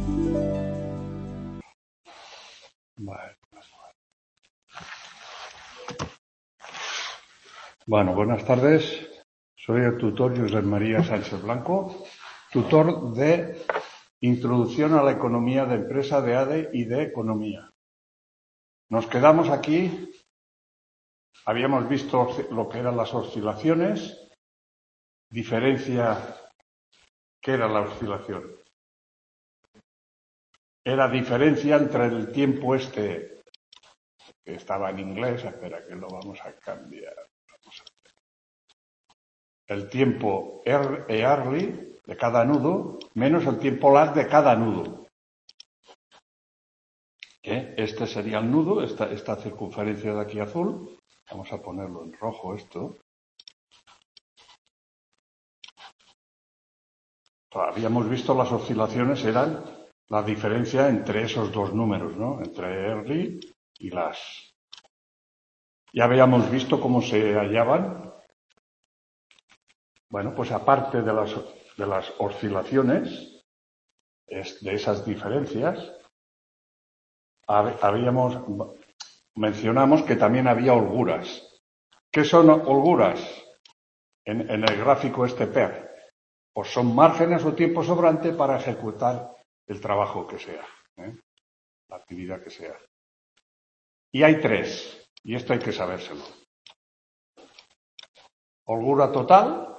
Bueno, buenas tardes. Soy el tutor Josep María Sánchez Blanco, tutor de Introducción a la Economía de Empresa de ADE y de Economía. Nos quedamos aquí, habíamos visto lo que eran las oscilaciones, diferencia, ¿qué era la oscilación? Era diferencia entre el tiempo que estaba en inglés, espera que lo vamos a cambiar. El tiempo early de cada nudo menos el tiempo lag de cada nudo. Este sería el nudo, esta circunferencia de aquí azul. Vamos a ponerlo en rojo esto. Habíamos visto las oscilaciones eran la diferencia entre esos dos números, ¿no? Entre early y las. Ya habíamos visto cómo se hallaban. Bueno, pues aparte de las oscilaciones, de esas diferencias, mencionamos que también había holguras. ¿Qué son holguras? En el gráfico PER. Pues son márgenes o tiempo sobrante para ejecutar el trabajo que sea, la actividad que sea. Y hay tres, y esto hay que sabérselo. Holgura total,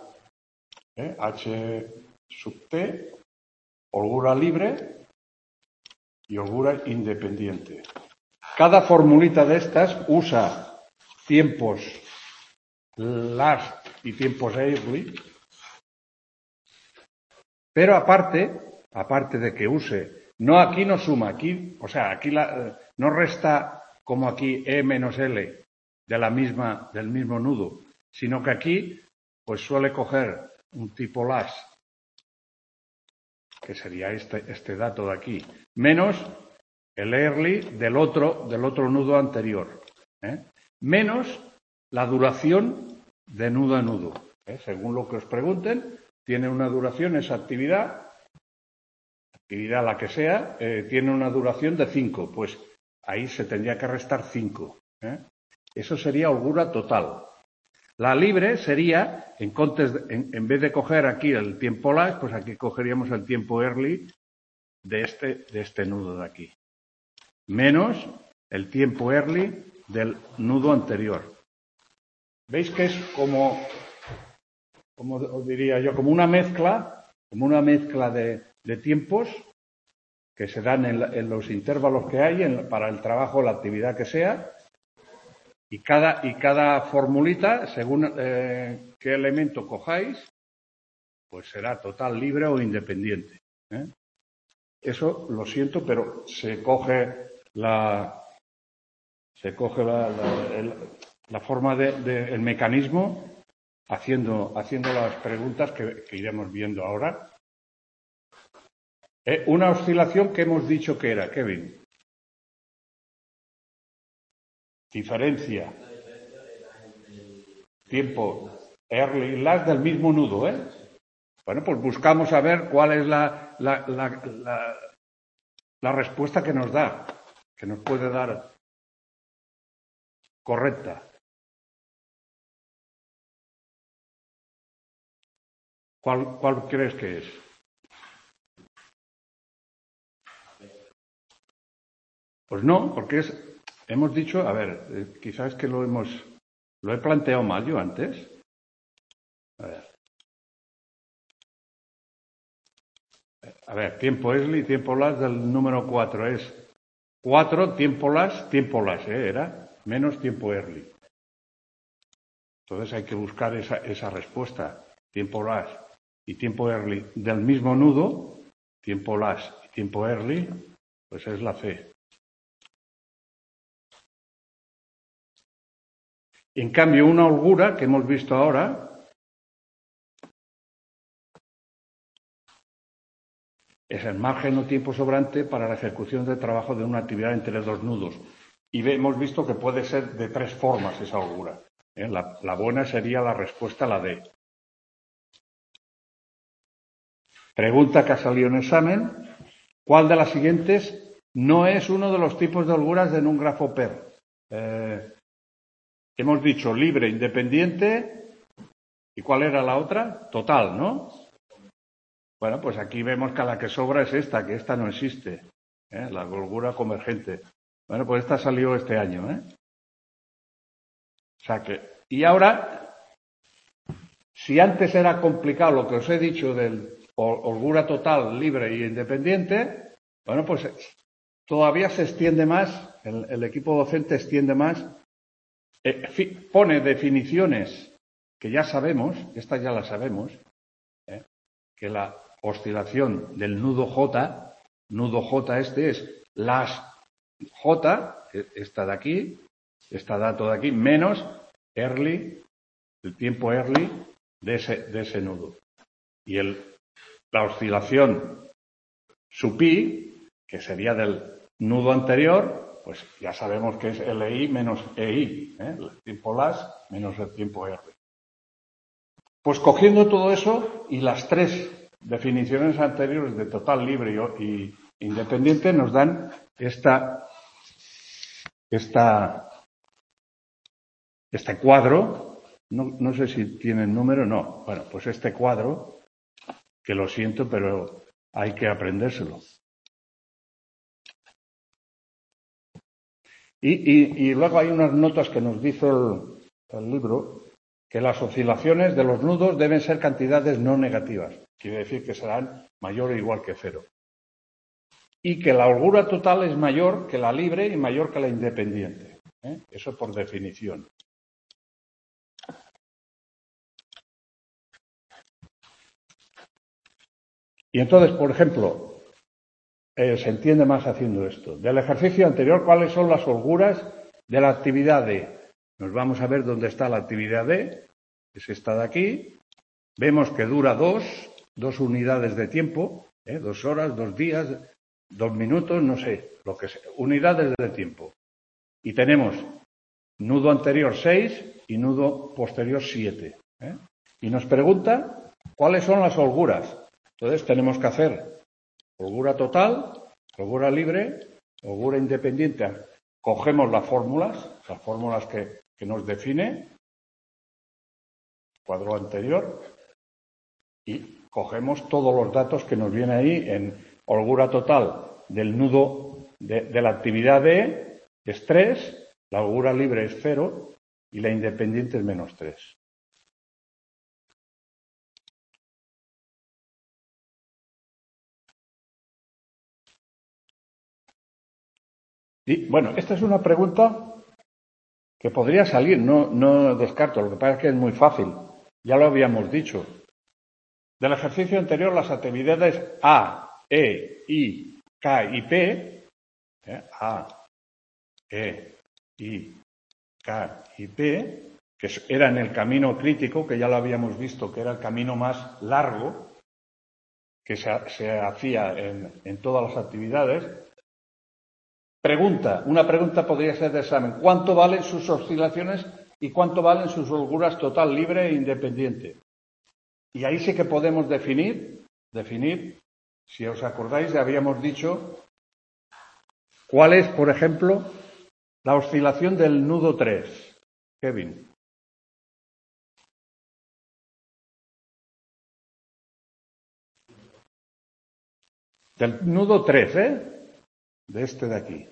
H sub T, holgura libre y holgura independiente. Cada formulita de estas usa tiempos last y tiempos early, pero aparte de que use, aquí no suma, aquí no resta como aquí E menos L del mismo nudo, sino que aquí pues suele coger un tipo last, que sería este dato de aquí, menos el early del otro nudo anterior, menos la duración de nudo a nudo. Según lo que os pregunten, tiene una duración esa actividad la que sea, tiene una duración de 5, pues ahí se tendría que restar 5. Eso sería holgura total. La libre sería, en vez de coger aquí el tiempo lag, pues aquí cogeríamos el tiempo early de este nudo de aquí, menos el tiempo early del nudo anterior. ¿Veis que es como os diría yo, como una mezcla de tiempos que se dan en los intervalos que hay para el trabajo, la actividad que sea, y cada formulita, según qué elemento cojáis, pues será total, libre o independiente. Eso lo siento, pero se coge la forma el mecanismo haciendo las preguntas que iremos viendo ahora. Una oscilación que hemos dicho que era, Kevin. Diferencia. Tiempo early lag del mismo nudo, Bueno, pues buscamos a ver cuál es la respuesta que nos da, que nos puede dar correcta. ¿Cuál crees que es? Pues no, porque hemos dicho, a ver, quizás que lo he planteado mal yo antes. A ver, tiempo early, tiempo last del número 4 es 4, tiempo last, era menos tiempo early. Entonces hay que buscar esa respuesta, tiempo last y tiempo early del mismo nudo, tiempo last y tiempo early, pues es la C. En cambio, una holgura que hemos visto ahora es el margen o tiempo sobrante para la ejecución del trabajo de una actividad entre dos nudos. Y hemos visto que puede ser de tres formas esa holgura. La buena sería la respuesta, la D. Pregunta que ha salido en examen. ¿Cuál de las siguientes no es uno de los tipos de holguras en un grafo PER? Hemos dicho libre, independiente. ¿Y cuál era la otra? Total, ¿no? Bueno, pues aquí vemos que la que sobra es esta, que esta no existe. La holgura convergente. Bueno, pues esta salió este año, O sea que, y ahora, si antes era complicado lo que os he dicho del holgura total, libre e independiente, bueno, pues todavía se extiende más, el equipo docente extiende más, pone definiciones que ya sabemos, estas ya las sabemos, que la oscilación del nudo J este es las J, esta de aquí, esta dato de aquí, menos early, el tiempo early de ese nudo. Y la oscilación su pi, que sería del nudo anterior, pues ya sabemos que es LI menos EI, el tiempo las menos el tiempo R. Pues cogiendo todo eso y las tres definiciones anteriores de total, libre y independiente nos dan este cuadro. No sé si tiene número, no. Bueno, pues este cuadro, que lo siento, pero hay que aprendérselo. Y luego hay unas notas que nos dice el libro, que las oscilaciones de los nudos deben ser cantidades no negativas. Quiere decir que serán mayor o igual que cero. Y que la holgura total es mayor que la libre y mayor que la independiente. Eso por definición. Y entonces, por ejemplo, se entiende más haciendo esto. Del ejercicio anterior, ¿cuáles son las holguras de la actividad D? Nos vamos a ver dónde está la actividad D, es esta de aquí. Vemos que dura dos unidades de tiempo, 2 horas, 2 días, 2 minutos, no sé, lo que sea, unidades de tiempo. Y tenemos nudo anterior 6 y nudo posterior 7. Y nos pregunta cuáles son las holguras. Entonces tenemos que hacer holgura total, holgura libre, holgura independiente. Cogemos las fórmulas que nos define, cuadro anterior, y cogemos todos los datos que nos viene ahí en holgura total del nudo de la actividad D es 3, la holgura libre es 0 y la independiente es menos 3. Y bueno, esta es una pregunta que podría salir, no descarto, lo que pasa es que es muy fácil, ya lo habíamos dicho. Del ejercicio anterior, las actividades A, E, I, K y P, A, E, I, K y P, que eran el camino crítico, que ya lo habíamos visto, que era el camino más largo que se hacía en todas las actividades. Una pregunta podría ser de examen. ¿Cuánto valen sus oscilaciones y cuánto valen sus holguras total, libre e independiente? Y ahí sí que podemos definir, si os acordáis, ya habíamos dicho cuál es, por ejemplo, la oscilación del nudo 3. Kevin. Del nudo 3, de este de aquí.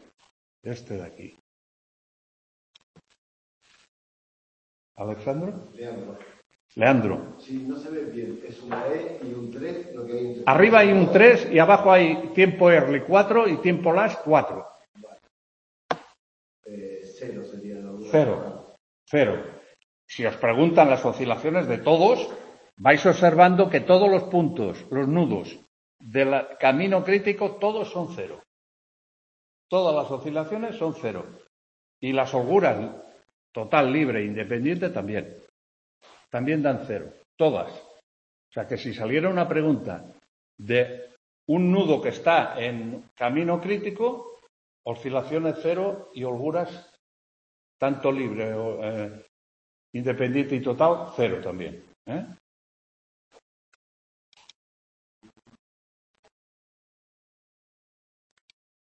¿Alejandro? Leandro. Sí, no se ve bien. Es una E y un 3. Lo que hay entre... Arriba hay un 3 y abajo hay tiempo early 4 y tiempo last 4. Vale. 0 sería la holgura. 0. Si os preguntan las oscilaciones de todos, vais observando que todos los puntos, los nudos del camino crítico, todos son 0. Todas las oscilaciones son 0. Y las holguras total, libre e independiente también. También dan 0. Todas. O sea que si saliera una pregunta de un nudo que está en camino crítico, oscilaciones 0 y holguras tanto libre o independiente y total, 0 también.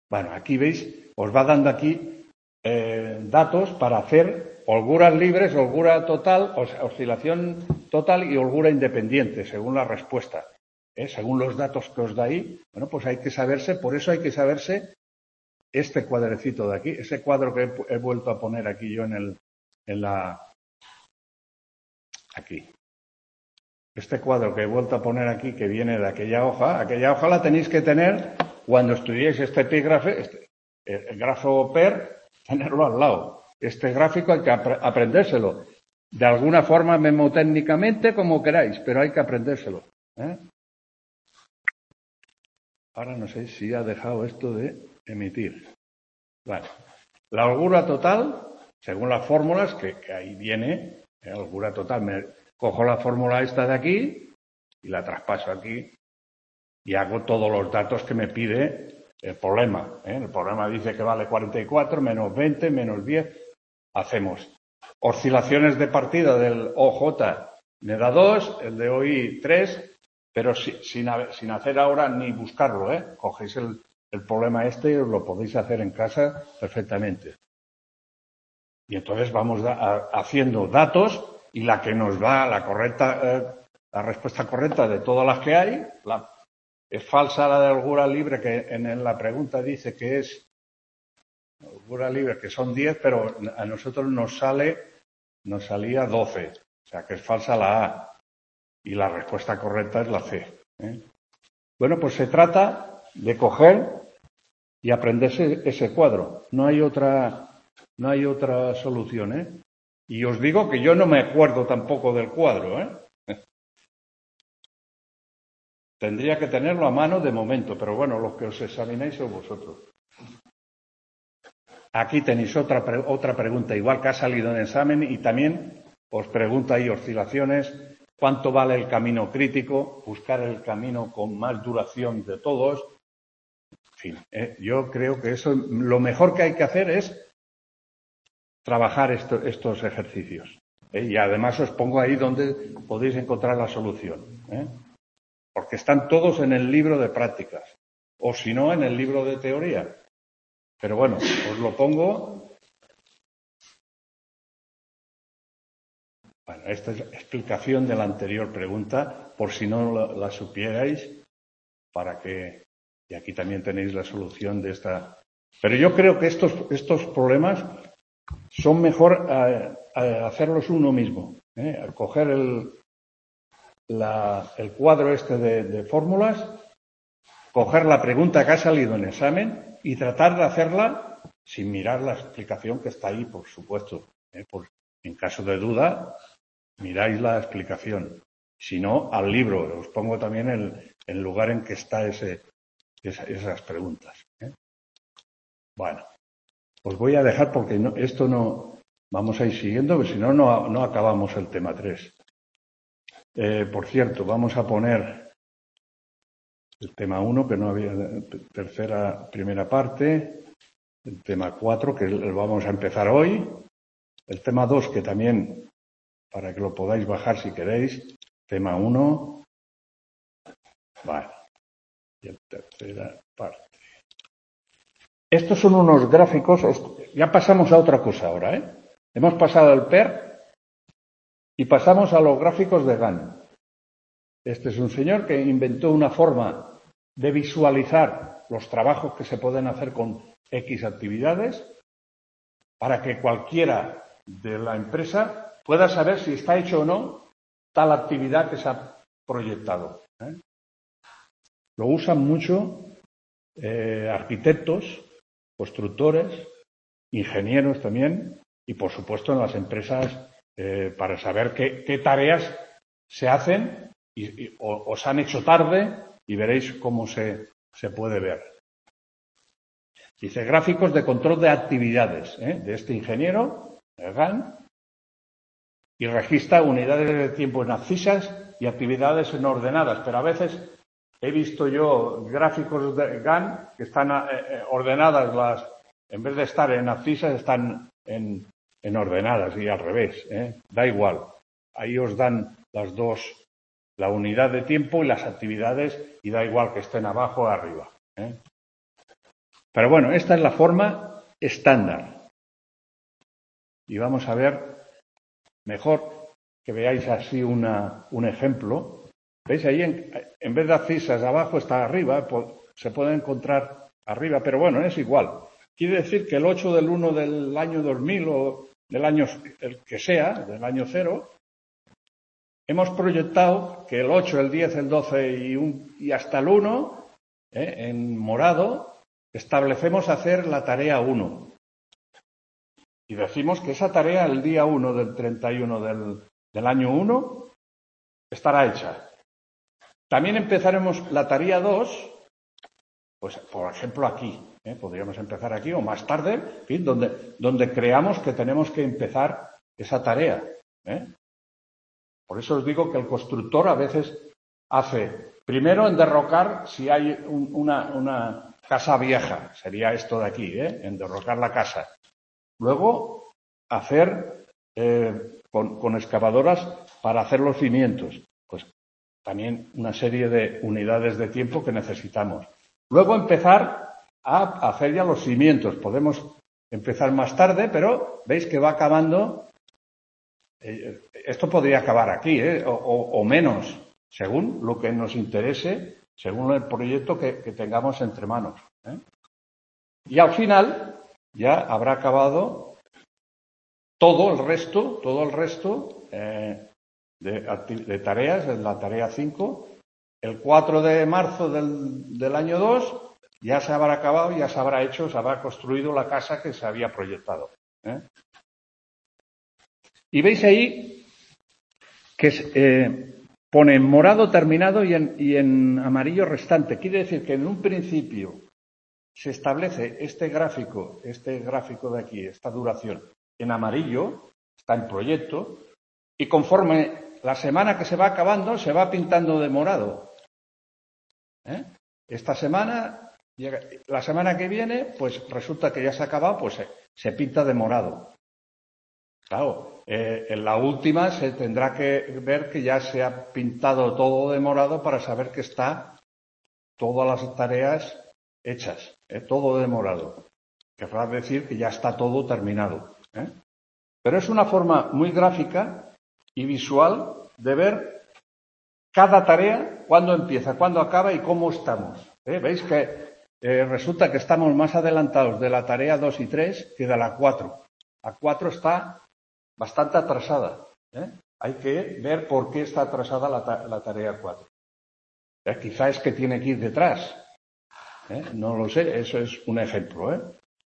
Bueno, aquí veis, os va dando aquí datos para hacer holguras libres, holgura total, oscilación total y holgura independiente, según la respuesta. Según los datos que os da ahí, bueno, pues hay que saberse, por eso hay que saberse este cuadrecito de aquí, ese cuadro que he vuelto a poner aquí yo aquí. Este cuadro que he vuelto a poner aquí, que viene de aquella hoja la tenéis que tener cuando estudiéis este epígrafe, el grafo PER, tenerlo al lado. Este gráfico hay que aprendérselo. De alguna forma, memotécnicamente, como queráis, pero hay que aprendérselo. Ahora no sé si ha dejado esto de emitir. Vale. La holgura total, según las fórmulas, que ahí viene, holgura total, cojo la fórmula esta de aquí y la traspaso aquí y hago todos los datos que me pide el problema. El problema dice que vale 44, menos 20, menos 10. Hacemos oscilaciones de partida del OJ, me da 2, el de OI 3, pero sin hacer ahora ni buscarlo. Cogéis el problema este y os lo podéis hacer en casa perfectamente. Y entonces vamos haciendo datos y la que nos da la correcta, la respuesta correcta de todas las que hay, es falsa la de holgura libre, que en la pregunta dice que es holgura libre, que son 10, pero a nosotros nos salía 12. O sea, que es falsa la A. Y la respuesta correcta es la C. Bueno, pues se trata de coger y aprenderse ese cuadro. No hay otra solución. Y os digo que yo no me acuerdo tampoco del cuadro. Tendría que tenerlo a mano de momento, pero bueno, los que os examináis sois vosotros. Aquí tenéis otra pregunta, igual que ha salido en examen, y también os pregunta ahí oscilaciones, cuánto vale el camino crítico, buscar el camino con más duración de todos. En fin, yo creo que eso, lo mejor que hay que hacer es trabajar estos ejercicios. Y además os pongo ahí donde podéis encontrar la solución. Porque están todos en el libro de prácticas, o si no, en el libro de teoría. Pero bueno, os lo pongo. Bueno, esta es la explicación de la anterior pregunta, por si no la supierais, y aquí también tenéis la solución de esta. Pero yo creo que estos problemas son mejor hacerlos uno mismo. Coger el cuadro este de fórmulas, coger la pregunta que ha salido en examen y tratar de hacerla sin mirar la explicación que está ahí, por supuesto. En caso de duda, miráis la explicación. Si no, al libro. Os pongo también el lugar en que está esas preguntas. Bueno, os voy a dejar porque esto no. Vamos a ir siguiendo, porque si no, no acabamos el tema 3. Por cierto, vamos a poner el tema 1, que no había primera parte, el tema 4, que lo vamos a empezar hoy, el tema 2, que también, para que lo podáis bajar si queréis, tema 1, vale, y la tercera parte. Estos son unos gráficos, ya pasamos a otra cosa ahora, Hemos pasado al PER y pasamos a los gráficos de Gann. Este es un señor que inventó una forma de visualizar los trabajos que se pueden hacer con X actividades para que cualquiera de la empresa pueda saber si está hecho o no tal actividad que se ha proyectado. Lo usan mucho arquitectos, constructores, ingenieros también y, por supuesto, en las empresas para saber qué tareas se hacen o se han hecho tarde y veréis cómo se puede ver. Dice gráficos de control de actividades de este ingeniero, Gann, y registra unidades de tiempo en abscisas y actividades en ordenadas, pero a veces he visto yo gráficos de Gann que están ordenadas, en vez de estar en abscisas, están en ordenadas y al revés. Da igual. Ahí os dan las dos, la unidad de tiempo y las actividades, y da igual que estén abajo o arriba. Pero bueno, esta es la forma estándar. Y vamos a ver mejor que veáis así un ejemplo. ¿Veis? Ahí en vez de abscisas abajo está arriba, se puede encontrar arriba, pero bueno, es igual. Quiere decir que el 8 del 1 del año 2000 o del año el que sea, del año 0, hemos proyectado que el 8, el 10, el 12 y hasta el 1, en morado, establecemos hacer la tarea 1. Y decimos que esa tarea el día 1 del 31 del año 1 estará hecha. También empezaremos la tarea 2, pues por ejemplo aquí. Podríamos empezar aquí o más tarde, en fin, donde creamos que tenemos que empezar esa tarea. Por eso os digo que el constructor a veces hace primero en derrocar si hay una casa vieja, sería esto de aquí, en derrocar la casa. Luego hacer con excavadoras para hacer los cimientos, pues también una serie de unidades de tiempo que necesitamos. Luego empezar a hacer ya los cimientos. Podemos empezar más tarde, pero veis que va acabando. Esto podría acabar aquí, o menos, según lo que nos interese, según el proyecto que tengamos entre manos. Y al final ya habrá acabado todo el resto de tareas, la tarea 5. El 4 de marzo del año 2 ya se habrá acabado, ya se habrá hecho, se habrá construido la casa que se había proyectado. Y veis ahí que pone en morado terminado y en amarillo restante. Quiere decir que en un principio se establece este gráfico de aquí, esta duración, en amarillo, está en proyecto, y conforme la semana que se va acabando, se va pintando de morado. Esta semana, la semana que viene, pues resulta que ya se ha acabado, pues se pinta de morado. Claro, en la última se tendrá que ver que ya se ha pintado todo de morado para saber que está todas las tareas hechas, todo de morado. Querrá decir que ya está todo terminado. Pero es una forma muy gráfica y visual de ver cada tarea, cuándo empieza, cuándo acaba y cómo estamos. Veis que resulta que estamos más adelantados de la tarea 2 y 3 que de la 4. La 4 está bastante atrasada. Hay que ver por qué está atrasada la tarea 4. Quizá es que tiene que ir detrás. No lo sé, eso es un ejemplo.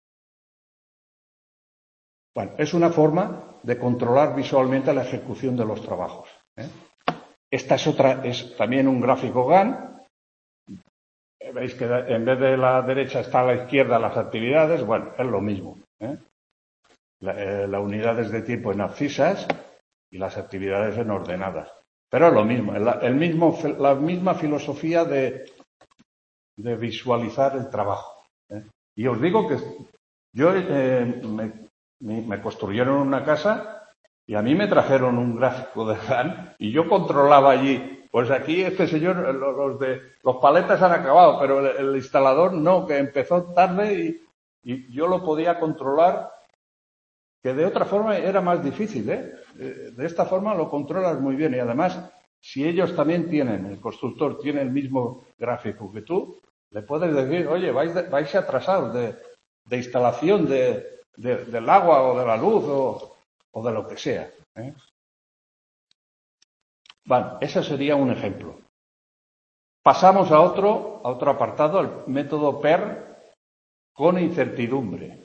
Bueno, es una forma de controlar visualmente la ejecución de los trabajos. Esta es también un gráfico GAN. Veis que en vez de la derecha está a la izquierda las actividades. Bueno, es lo mismo. Las unidades de tiempo en abscisas y las actividades en ordenadas. Pero es lo mismo, la misma filosofía de visualizar el trabajo. Y os digo que yo me construyeron una casa y a mí me trajeron un gráfico de GAN y yo controlaba allí. Pues aquí este señor, los paletas han acabado, pero el instalador no, que empezó tarde y yo lo podía controlar, que de otra forma era más difícil. De esta forma lo controlas muy bien y además, si ellos también el constructor tiene el mismo gráfico que tú, le puedes decir, oye, vais atrasados de instalación del agua o de la luz o de lo que sea. Bueno, ese sería un ejemplo. Pasamos a otro apartado, el método PER con incertidumbre.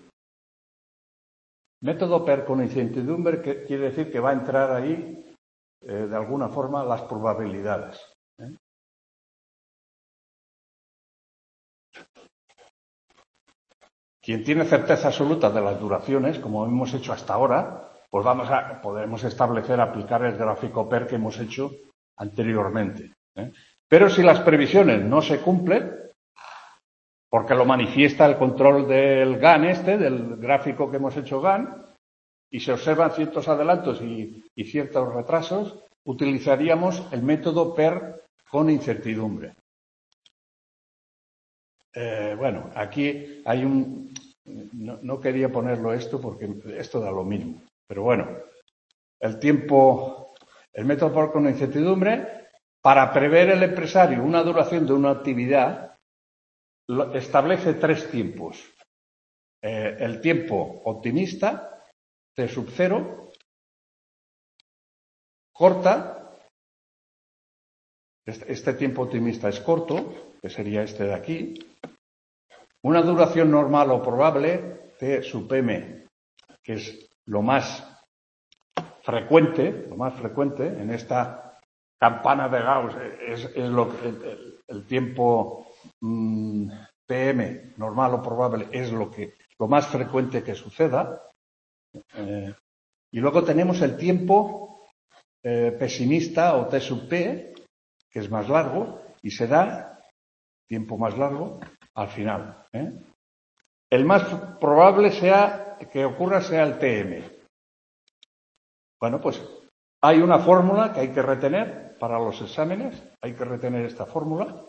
Método PER con incertidumbre que quiere decir que va a entrar ahí, de alguna forma, las probabilidades. Quien tiene certeza absoluta de las duraciones, como hemos hecho hasta ahora, pues podemos aplicar el gráfico PER que hemos hecho anteriormente. Pero si las previsiones no se cumplen, porque lo manifiesta el control del GAN del gráfico que hemos hecho GAN, y se observan ciertos adelantos y ciertos retrasos, utilizaríamos el método PER con incertidumbre. Bueno, aquí hay un... No quería ponerlo esto porque esto da lo mismo. Pero bueno, el tiempo, el método por incertidumbre, para prever el empresario una duración de una actividad, establece 3 tiempos. El tiempo optimista, T sub 0, corta, este tiempo optimista es corto, que sería este de aquí, una duración normal o probable, T sub m, que es lo más frecuente en esta campana de Gauss, es el tiempo PM, normal o probable, es lo más frecuente que suceda. Y luego tenemos el tiempo pesimista o T sub P, que es más largo, y se da tiempo más largo al final. El más probable que ocurra sea el TM. Bueno, pues hay una fórmula que hay que retener para los exámenes, hay que retener esta fórmula.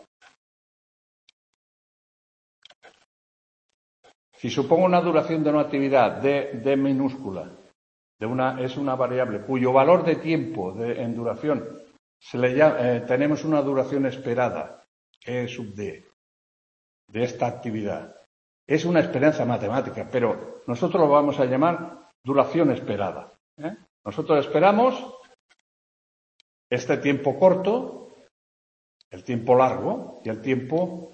Si supongo una duración de una actividad D minúscula, es una variable cuyo valor de tiempo en duración tenemos una duración esperada, E sub D, de esta actividad. Es una esperanza matemática, pero nosotros lo vamos a llamar duración esperada. Nosotros esperamos este tiempo corto, el tiempo largo y el tiempo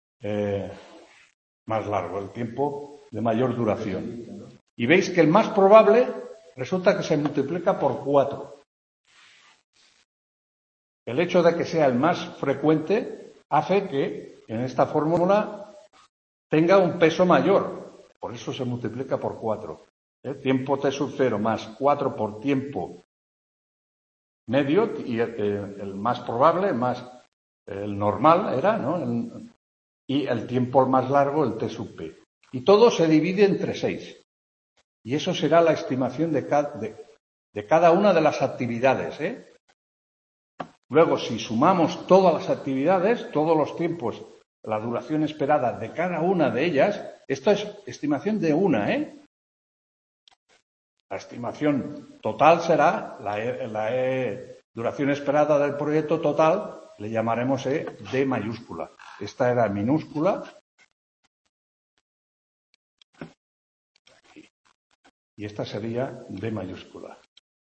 más largo, el tiempo de mayor duración. Y veis que el más probable resulta que se multiplica por 4. El hecho de que sea el más frecuente hace que en esta fórmula tenga un peso mayor. Por eso se multiplica por 4. Tiempo T sub 0 más 4 por tiempo medio, y el más probable, el normal era, ¿no? Y el tiempo más largo, el T sub P. Y todo se divide entre 6. Y eso será la estimación de cada una de las actividades. Luego, si sumamos todas las actividades, todos los tiempos, la duración esperada de cada una de ellas, esto es estimación de una, La estimación total será la duración esperada del proyecto total, le llamaremos D mayúscula. Esta era minúscula. Y esta sería D mayúscula.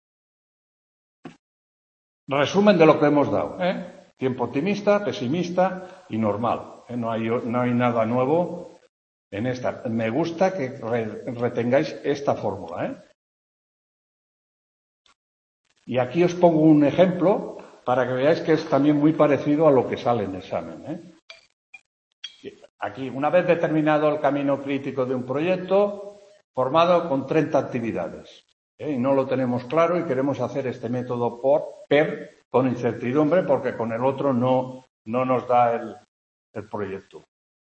Resumen de lo que hemos dado. Tiempo optimista, pesimista y normal. No hay nada nuevo en esta. Me gusta que retengáis esta fórmula. Y aquí os pongo un ejemplo para que veáis que es también muy parecido a lo que sale en el examen. Aquí, una vez determinado el camino crítico de un proyecto, formado con 30 actividades. Y no lo tenemos claro y queremos hacer este método PER con incertidumbre porque con el otro no nos da el proyecto.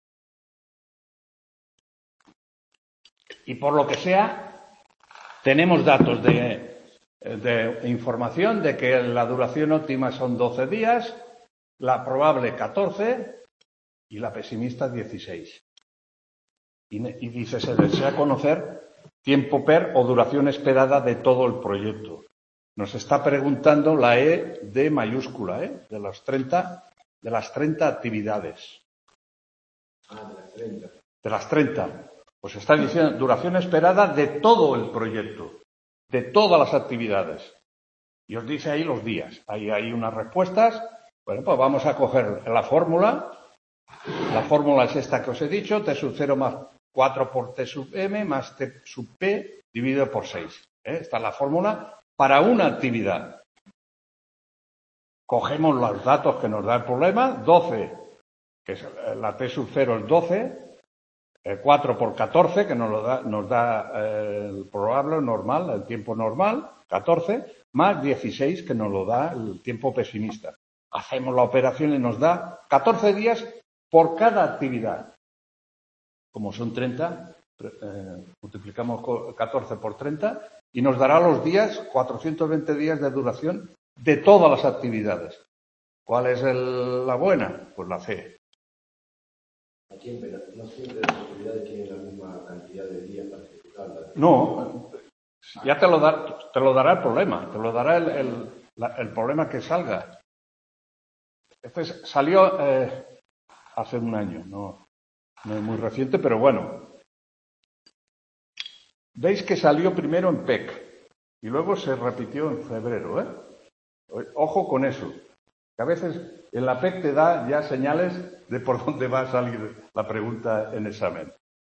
Y por lo que sea, tenemos datos de información de que la duración óptima son 12 días, la probable 14 y la pesimista 16. Y dice, se desea conocer tiempo PER o duración esperada de todo el proyecto. Nos está preguntando la D mayúscula, de las 30 actividades. De las 30. De las 30. Pues está diciendo duración esperada de todo el proyecto, de todas las actividades. Y os dice ahí los días. Ahí hay unas respuestas. Bueno, pues vamos a coger la fórmula. La fórmula es esta que os he dicho, T sub 0 más 4 por T sub M más T sub P dividido por 6. Esta es la fórmula para una actividad. Cogemos los datos que nos da el problema, 12, que es la T sub 0 es 12, 4 por 14, que nos da el probable normal, el tiempo normal, 14, más 16, que nos lo da el tiempo pesimista. Hacemos la operación y nos da 14 días por cada actividad. Como son 30, multiplicamos 14 por 30 y nos dará los días, 420 días de duración de todas las actividades. ¿Cuál es la buena? Pues la C. Aquí no siempre las actividades tienen la misma cantidad de días para ejecutarlas. No, ya te lo dará el problema, te lo dará el problema que salga. Este salió hace un año, no es muy reciente, pero bueno. Veis que salió primero en PEC y luego se repitió en febrero, ¿eh? Ojo con eso, que a veces en la PEC te da ya señales de por dónde va a salir la pregunta en examen.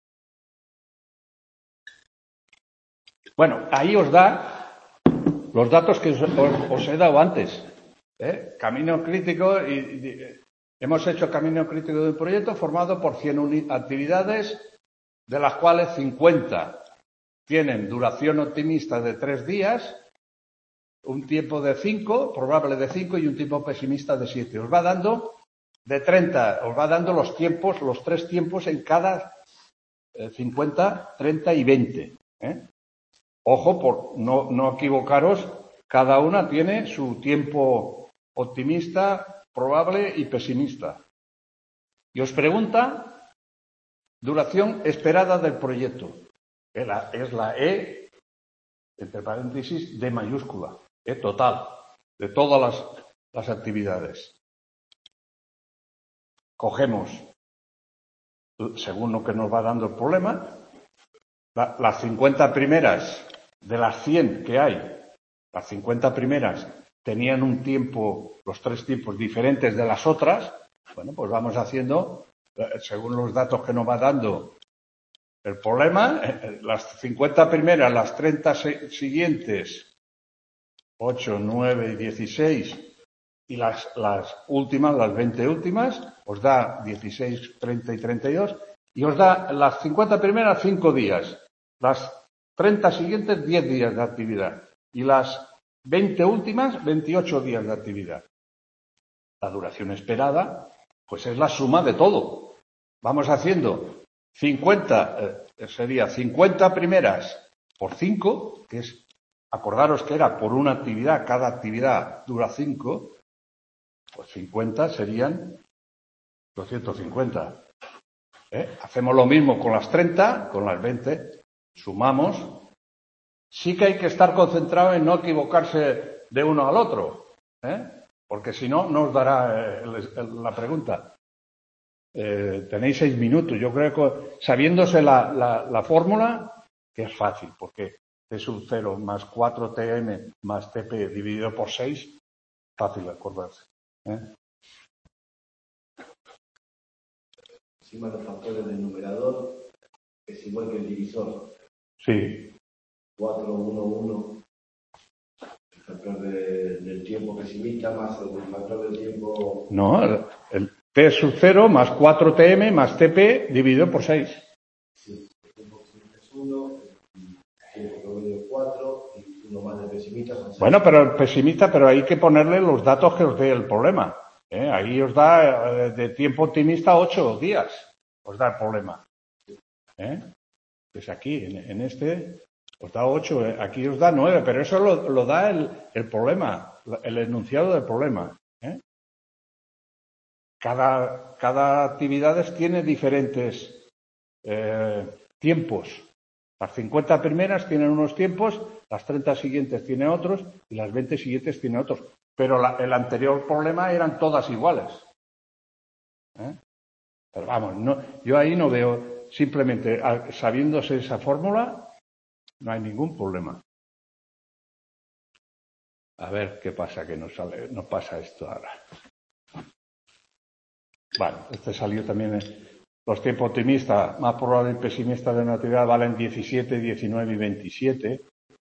Bueno, ahí os da los datos que os he dado antes. Camino crítico hemos hecho camino crítico de un proyecto formado por 100 actividades, de las cuales 50 tienen duración optimista de 3 días, un tiempo de 5, probable de 5 y un tiempo pesimista de 7. Os va dando de 30, os va dando los tiempos, los 3 tiempos en cada 50, 30 y 20. Ojo por no equivocaros, cada una tiene su tiempo optimista, probable y pesimista. Y os pregunta duración esperada del proyecto. Es la E, entre paréntesis, D mayúscula, total, de todas las actividades. Cogemos, según lo que nos va dando el problema, las 50 primeras de las 100 que hay, las 50 primeras tenían un tiempo, los 3 tiempos diferentes de las otras. Bueno, pues vamos haciendo, según los datos que nos va dando el problema, las 50 primeras, las 30 siguientes, 8, 9 y 16, y las últimas, las 20 últimas, os da 16, 30 y 32, y os da las 50 primeras 5 días, las 30 siguientes 10 días de actividad, y las 20 últimas 28 días de actividad. La duración esperada, pues es la suma de todo. Vamos haciendo 50, sería 50 primeras por 5, que es, acordaros que era por una actividad, cada actividad dura 5, pues 50 serían 250. Hacemos lo mismo con las 30, con las 20, sumamos. Sí que hay que estar concentrado en no equivocarse de uno al otro, porque si no, no os dará la pregunta. Tenéis 6 minutos. Yo creo que sabiéndose la fórmula, que es fácil, porque T sub 0 más 4TM más TP dividido por 6, fácil de acordarse. Encima los factores del numerador es igual que el divisor. Sí. 4, 1, 1. El factor del tiempo pesimista más el factor del tiempo... No, el T sub 0 más 4TM más TP dividido por 6. Sí, el tiempo pesimista es 1, el tiempo promedio es 4 y uno más de pesimista son 6. Bueno, pero el pesimista, pero hay que ponerle los datos que os dé el problema. Ahí os da de tiempo optimista 8 días, os da el problema. Pues aquí, en este, os da 8, aquí os da 9, pero eso lo da el problema, el enunciado del problema. Cada actividad tiene diferentes tiempos. Las 50 primeras tienen unos tiempos, las 30 siguientes tienen otros y las 20 siguientes tienen otros. Pero el anterior problema eran todas iguales. Pero vamos, yo ahí no veo, simplemente sabiéndose esa fórmula, no hay ningún problema. A ver qué pasa, que no pasa esto ahora. Bueno, este salió también. Los tiempos optimistas, más probable y pesimista de una actividad valen 17, 19 y 27.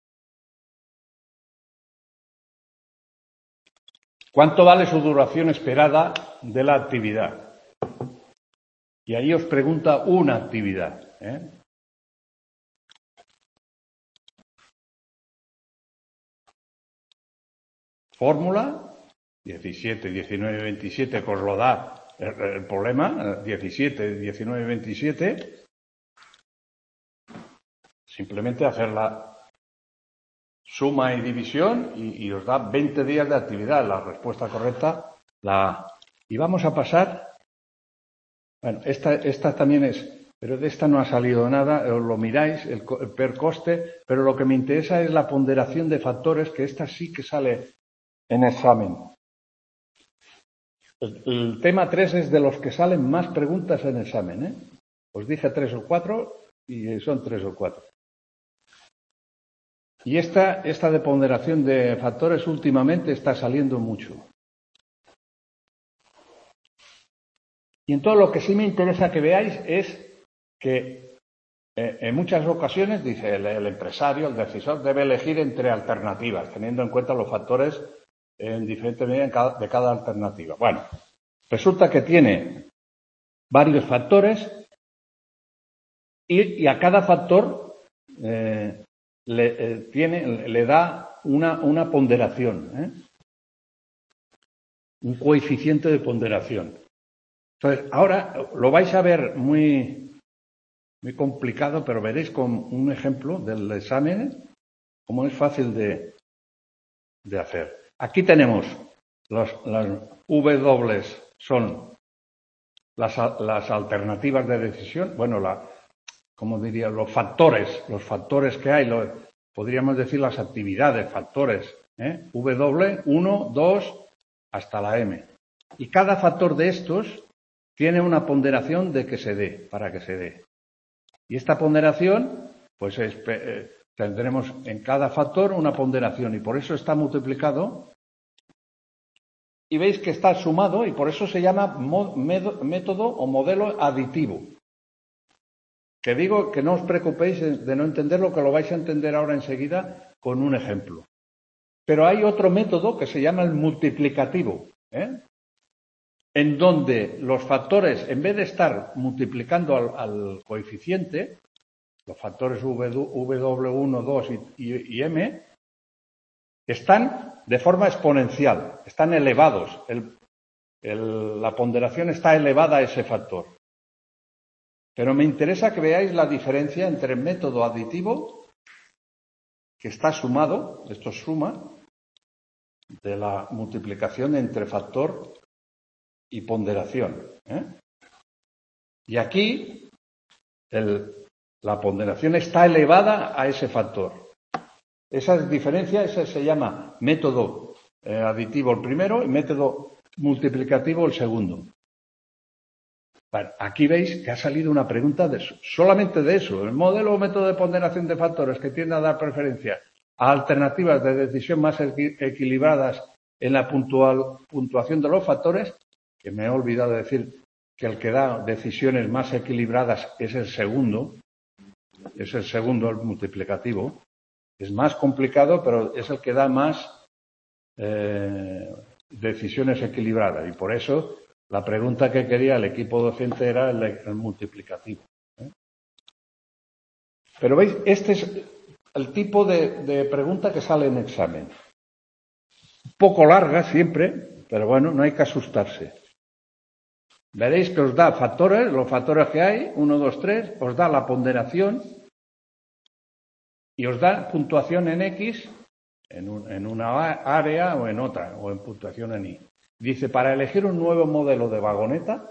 ¿Cuánto vale su duración esperada de la actividad? Y ahí os pregunta una actividad. Fórmula, 17, 19, 27, que os lo da el problema, 17, 19, 27. Simplemente hacer la suma y división y os da 20 días de actividad. La respuesta correcta, la A. Y vamos a pasar Bueno, esta también es, pero de esta no ha salido nada, os lo miráis, el per coste, pero lo que me interesa es la ponderación de factores, que esta sí que sale en examen. El tema 3 es de los que salen más preguntas en examen, ¿eh? Os dije 3 o 4 y son 3 o 4. Y esta de ponderación de factores últimamente está saliendo mucho. Y en todo lo que sí me interesa que veáis es que en muchas ocasiones, dice el empresario, el decisor, debe elegir entre alternativas, teniendo en cuenta los factores en diferentes medidas de cada alternativa. Bueno, resulta que tiene varios factores y a cada factor le da una ponderación, un coeficiente de ponderación. Entonces, ahora lo vais a ver muy complicado, pero veréis con un ejemplo del examen cómo es fácil de hacer. Aquí tenemos las W son las alternativas de decisión, bueno, como diría, los factores que hay, podríamos decir las actividades, factores, W, 1, 2, hasta la M. Y cada factor de estos tiene una ponderación para que se dé. Y esta ponderación, pues tendremos en cada factor una ponderación y por eso está multiplicado. Y veis que está sumado y por eso se llama método o modelo aditivo. Que digo que no os preocupéis de no entenderlo, que lo vais a entender ahora enseguida con un ejemplo. Pero hay otro método que se llama el multiplicativo, en donde los factores, en vez de estar multiplicando al coeficiente, los factores W1, 2 y M, están de forma exponencial, están elevados. La ponderación está elevada a ese factor. Pero me interesa que veáis la diferencia entre el método aditivo, que está sumado, esto es suma, de la multiplicación entre factor y ponderación. Y aquí la ponderación está elevada a ese factor. Esa diferencia se llama método aditivo el primero y método multiplicativo el segundo. Bueno, aquí veis que ha salido una pregunta solamente de eso. El modelo o método de ponderación de factores que tiende a dar preferencia a alternativas de decisión más equilibradas en la puntuación de los factores, que me he olvidado de decir que el que da decisiones más equilibradas es el segundo, el multiplicativo. Es más complicado, pero es el que da más decisiones equilibradas. Y por eso la pregunta que quería el equipo docente era el multiplicativo. Pero veis, este es el tipo de pregunta que sale en examen. Un poco larga siempre, pero bueno, no hay que asustarse. Veréis que os da factores, los factores que hay, 1, 2, 3, os da la ponderación y os da puntuación en X, en una área o en otra, o en puntuación en Y. Dice, para elegir un nuevo modelo de vagoneta,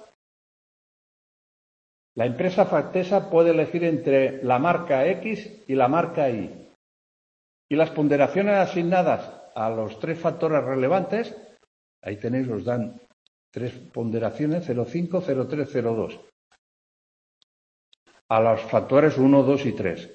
la empresa Factesa puede elegir entre la marca X y la marca Y. Y las ponderaciones asignadas a los 3 factores relevantes, ahí tenéis, os dan 3 ponderaciones, 0,5, 0,3, 0,2. A los factores 1, 2 y 3.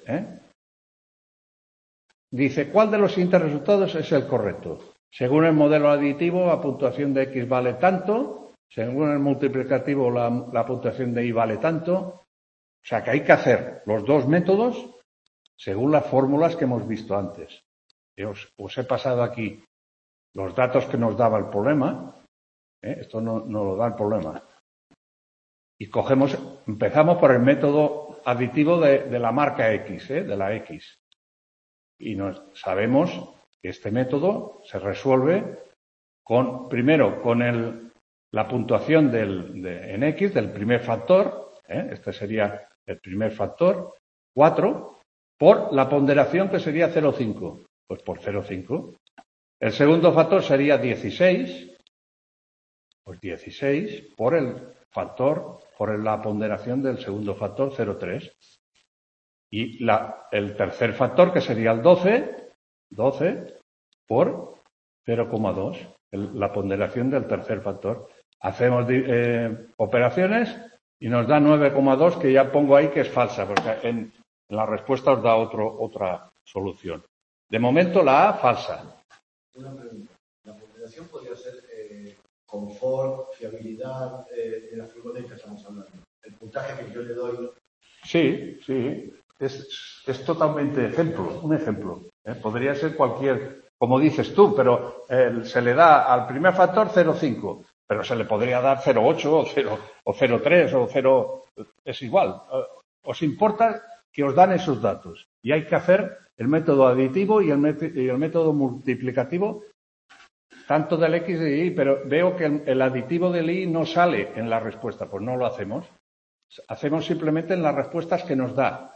Dice, ¿cuál de los siguientes resultados es el correcto? Según el modelo aditivo, la puntuación de X vale tanto. Según el multiplicativo, la puntuación de Y vale tanto. O sea que hay que hacer los dos métodos según las fórmulas que hemos visto antes. Os he pasado aquí los datos que nos daba el problema. Esto no lo da el problema. Y empezamos por el método aditivo de la marca X, de la X. Y sabemos que este método se resuelve primero con la puntuación en X del primer factor, este sería el primer factor, 4, por la ponderación que sería 0,5, pues por 0,5. El segundo factor sería 16, pues 16 por el factor por la ponderación del segundo factor, 0,3. Y el tercer factor, que sería el 12 por 0,2, la ponderación del tercer factor. Hacemos operaciones y nos da 9,2, que ya pongo ahí que es falsa, porque en la respuesta os da otra solución. De momento la A, falsa. Una pregunta. La ponderación podría ser confort, fiabilidad, de la furgoneta que estamos hablando. El puntaje que yo le doy. Sí. Es totalmente un ejemplo. Podría ser cualquier, como dices tú, pero se le da al primer factor 0,5, pero se le podría dar 0,8 o 0,3 o 0, es igual. Os importa que os dan esos datos y hay que hacer el método aditivo y el método multiplicativo, tanto del X y del Y, pero veo que el aditivo del Y no sale en la respuesta, pues no lo hacemos. Hacemos simplemente en las respuestas que nos da.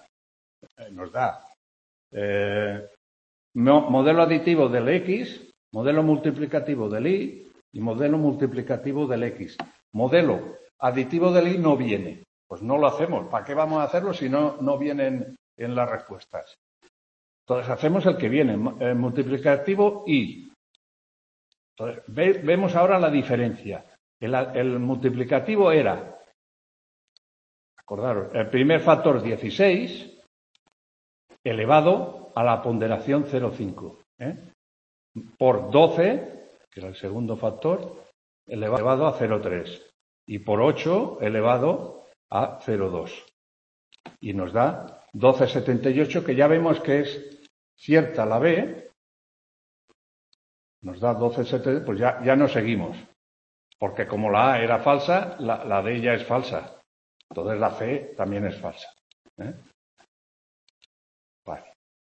Modelo aditivo del X, modelo multiplicativo del Y y modelo multiplicativo del X. Modelo aditivo del Y no viene. Pues no lo hacemos. ¿Para qué vamos a hacerlo si no vienen en las respuestas? Entonces hacemos el que viene, multiplicativo Y. Entonces, vemos ahora la diferencia. El multiplicativo era, acordaros, el primer factor 16 elevado a la ponderación 0,5, por 12, que era el segundo factor, elevado a 0,3, y por 8 elevado a 0,2. Y nos da 12,78, que ya vemos que es cierta la B, nos da 12,78, pues ya no seguimos, porque como la A era falsa, la D ya es falsa, entonces la C también es falsa. Vale.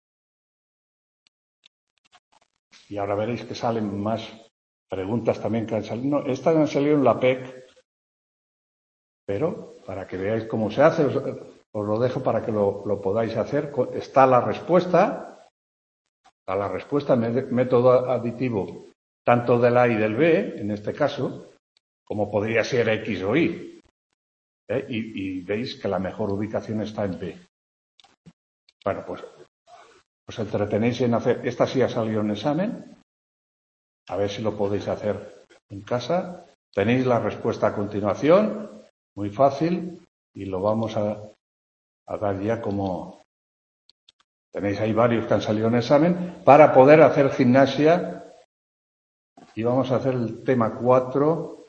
Y ahora veréis que salen más preguntas también que han salido. No, estas han salido en la PEC, pero para que veáis cómo se hace, os lo dejo para que lo podáis hacer. Está la respuesta, método aditivo, tanto del A y del B, en este caso, como podría ser X o Y. Y veis que la mejor ubicación está en B. Bueno, pues os entretenéis en hacer. Esta sí ha salido en examen. A ver si lo podéis hacer en casa. Tenéis la respuesta a continuación. Muy fácil. Y lo vamos a dar ya como... Tenéis ahí varios que han salido en examen. Para poder hacer gimnasia. Y vamos a hacer el tema 4.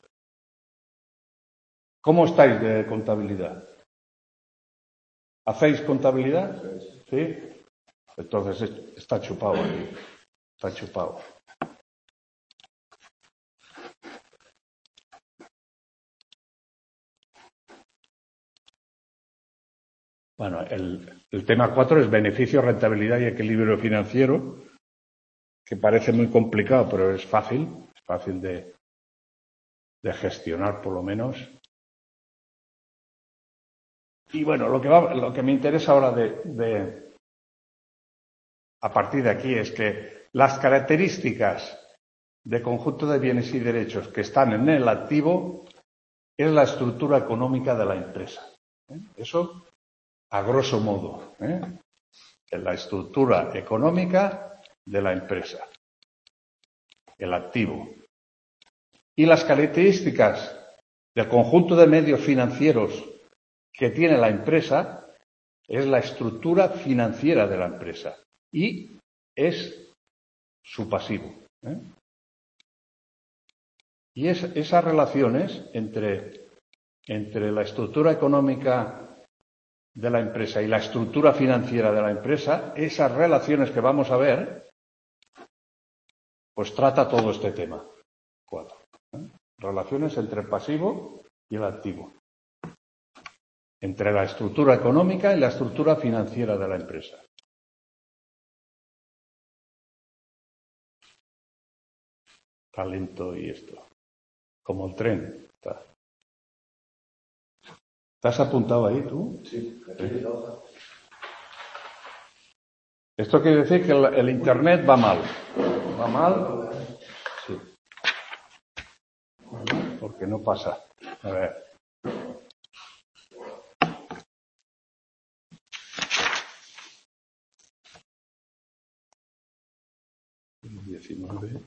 ¿Cómo estáis de contabilidad? ¿Hacéis contabilidad? ¿Sí? Entonces está chupado aquí. Está chupado. Bueno, el tema 4 es beneficio, rentabilidad y equilibrio financiero, que parece muy complicado, pero es fácil de gestionar por lo menos. Y bueno, lo que me interesa ahora a partir de aquí es que las características de conjunto de bienes y derechos que están en el activo es la estructura económica de la empresa. Eso a grosso modo, en la estructura económica de la empresa, el activo. Y las características del conjunto de medios financieros que tiene la empresa es la estructura financiera de la empresa y es su pasivo. Y esas relaciones entre la estructura económica de la empresa y la estructura financiera de la empresa, esas relaciones que vamos a ver, pues trata todo este tema. 4. Relaciones entre el pasivo y el activo. Entre la estructura económica y la estructura financiera de la empresa. Está lento y esto. Como el tren. ¿Estás apuntado ahí tú? Sí, aquí en la hoja. Esto quiere decir que el Internet va mal. ¿Va mal? Sí. Porque no pasa. A ver. 19.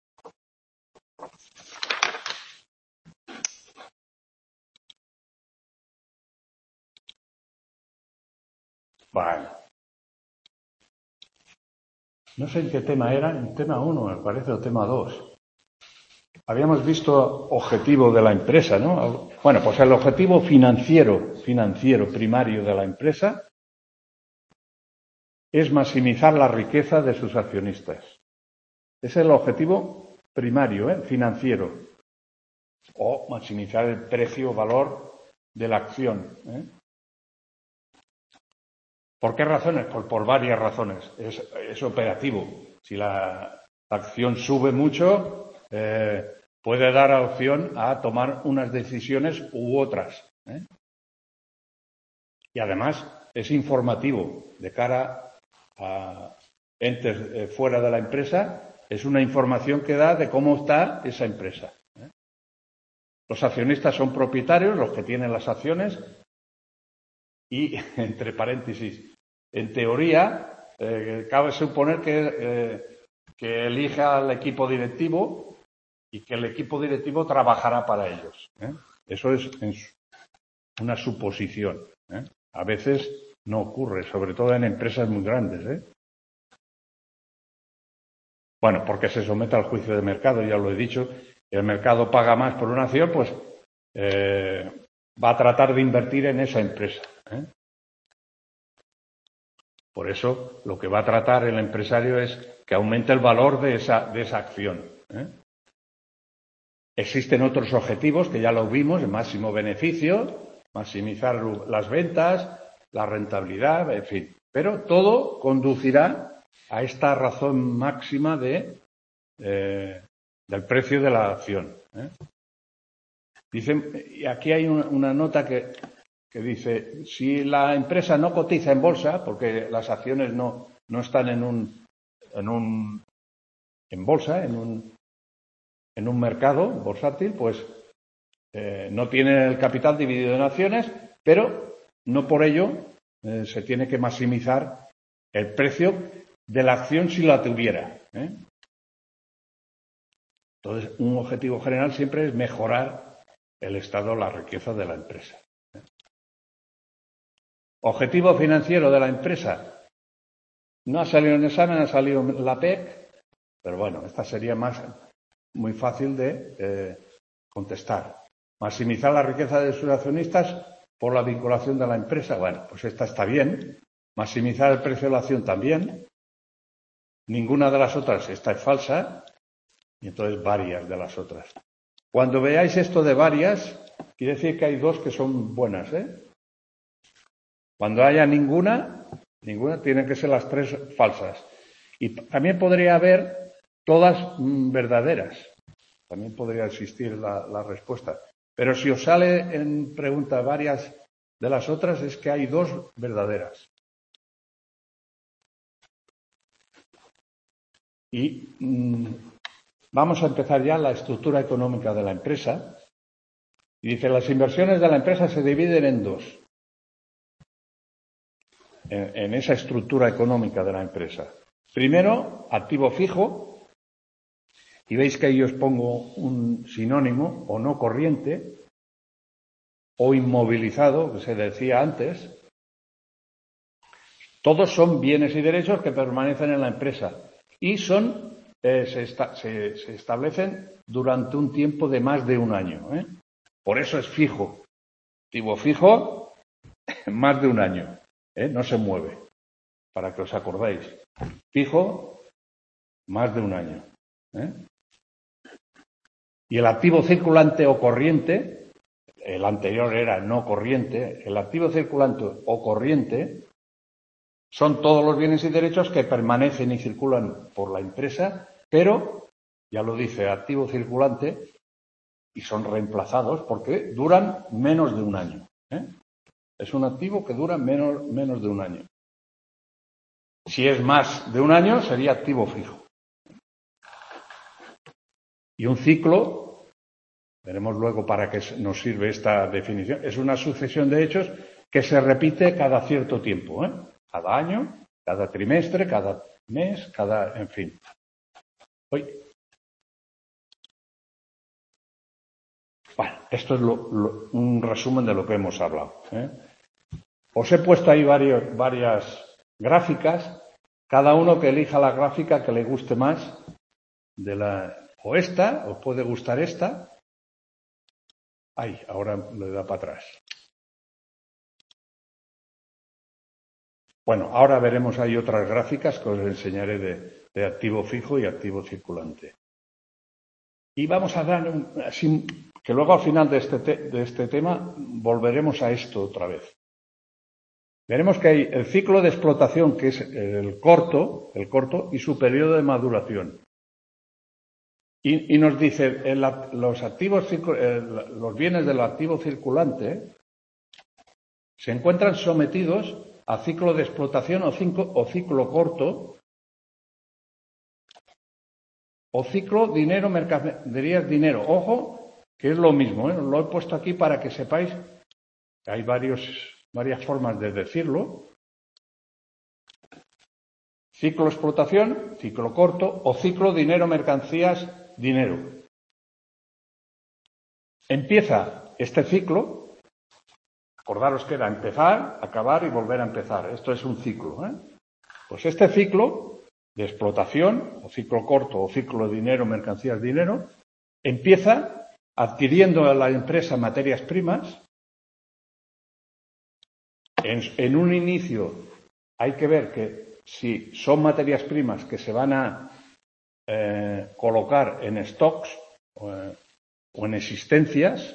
Bueno. No sé en qué tema era, en tema 1 me parece, o tema 2. Habíamos visto objetivo de la empresa, ¿no? Bueno, pues el objetivo financiero primario de la empresa es maximizar la riqueza de sus accionistas. Es el objetivo primario, financiero. O maximizar el precio o valor de la acción. ¿Por qué razones? Pues por varias razones. Es operativo. Si la acción sube mucho, puede dar opción a tomar unas decisiones u otras. Y además es informativo de cara a entes fuera de la empresa. Es una información que da de cómo está esa empresa. Los accionistas son propietarios, los que tienen las acciones, y, entre paréntesis, en teoría, cabe suponer que elija al equipo directivo y que el equipo directivo trabajará para ellos. Eso es una suposición. A veces no ocurre, sobre todo en empresas muy grandes. Bueno, porque se somete al juicio de mercado, ya lo he dicho. El mercado paga más por una acción, pues va a tratar de invertir en esa empresa. Por eso, lo que va a tratar el empresario es que aumente el valor de esa acción. Existen otros objetivos que ya lo vimos, el máximo beneficio, maximizar las ventas, la rentabilidad, en fin. Pero todo conducirá a esta razón máxima del precio de la acción. Dicen, y aquí hay una nota que dice, si la empresa no cotiza en bolsa, porque las acciones no están en bolsa, en un mercado bursátil, pues no tiene el capital dividido en acciones, pero no por ello se tiene que maximizar el precio de la acción si la tuviera. Entonces, un objetivo general siempre es mejorar el estado, la riqueza de la empresa. Objetivo financiero de la empresa. No ha salido en examen, ha salido en la PEC, pero bueno, esta sería muy fácil de contestar. Maximizar la riqueza de sus accionistas por la vinculación de la empresa. Bueno, pues esta está bien. Maximizar el precio de la acción también. Ninguna de las otras, esta es falsa. Y entonces varias de las otras. Cuando veáis esto de varias, quiere decir que hay dos que son buenas. Cuando haya ninguna tienen que ser las tres falsas. Y también podría haber todas verdaderas. También podría existir la respuesta. Pero si os sale en pregunta varias de las otras, es que hay dos verdaderas. Y vamos a empezar ya la estructura económica de la empresa. Y dice, las inversiones de la empresa se dividen en dos. En esa estructura económica de la empresa. Primero, activo fijo. Y veis que ahí os pongo un sinónimo, o no corriente, o inmovilizado, que se decía antes. Todos son bienes y derechos que permanecen en la empresa. Y se establecen durante un tiempo de más de un año. Por eso es fijo. Activo fijo, más de un año. No se mueve, para que os acordéis. Fijo, más de un año. Y el activo circulante o corriente, el anterior era no corriente, el activo circulante o corriente son todos los bienes y derechos que permanecen y circulan por la empresa, pero, ya lo dice, activo circulante, y son reemplazados porque duran menos de un año. Es un activo que dura menos de un año. Si es más de un año, sería activo fijo. Y un ciclo, veremos luego para qué nos sirve esta definición, es una sucesión de hechos que se repite cada cierto tiempo. Cada año, cada trimestre, cada mes, en fin. Bueno, esto es un resumen de lo que hemos hablado, ¿eh? Os he puesto ahí varias gráficas, cada uno que elija la gráfica que le guste más, o esta, os puede gustar esta. Ay, ahora le da para atrás. Bueno, ahora veremos ahí otras gráficas que os enseñaré de activo fijo y activo circulante. Y vamos a dar, así, que luego al final de este tema volveremos a esto otra vez. Veremos que hay el ciclo de explotación, que es el corto, y su periodo de maduración. Y nos dice, los bienes del activo circulante se encuentran sometidos a ciclo de explotación o ciclo corto, o ciclo dinero, mercaderías, dinero. Ojo, que es lo mismo, ¿eh? Lo he puesto aquí para que sepáis que hay varias formas de decirlo. Ciclo explotación, ciclo corto, o ciclo dinero, mercancías, dinero. Empieza este ciclo, acordaros que era empezar, acabar y volver a empezar. Esto es un ciclo, ¿eh? Pues este ciclo de explotación, o ciclo corto, o ciclo dinero, mercancías, dinero, empieza adquiriendo a la empresa materias primas. En un inicio hay que ver que si son materias primas que se van a colocar en stocks o en existencias,